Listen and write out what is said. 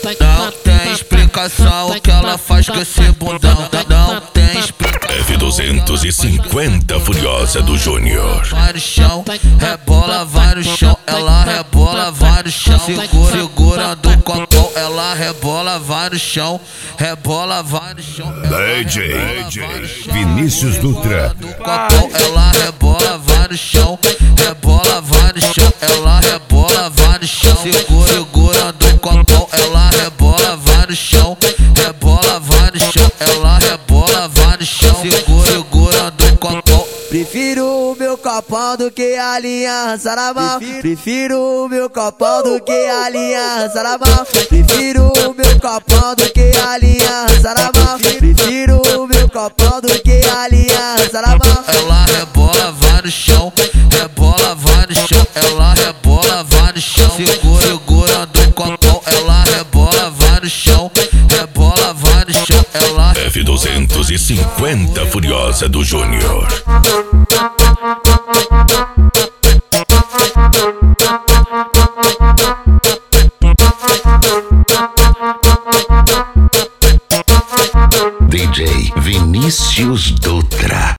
Não tem explicação o que ela faz com esse bundão. Não tem explicação. F250 Furiosa do Júnior. Vai no chão, rebola, vai no chão. Ela rebola, vai no chão. Segurando o copão, ela rebola, vai no chão. Rebola, vai no chão. DJ Vinícius Dutra. Ela rebola, vai no chão. Rebola, vai no chão. Ela rebola, vai no chão. Segurando o copão, ela rebola, vai no chão. Rebola, vai no chão. Ela rebola, vai no chão. Segurando o copão. Prefiro o meu copão do que a aliança na mão. Prefiro o meu copão do que a aliança na mão. Prefiro o meu copão do que a aliança na mão. Prefiro o meu copão do que a aliança na mão. Ela rebola, vai no chão. Rebola, vai no chão. Ela rebola, vai no chão. Segurando o copão. Ela rebola, vai no chão. Rebola, vai no chão. Ela F250 Furiosa do Júnior. DJ Vinícius Dutra.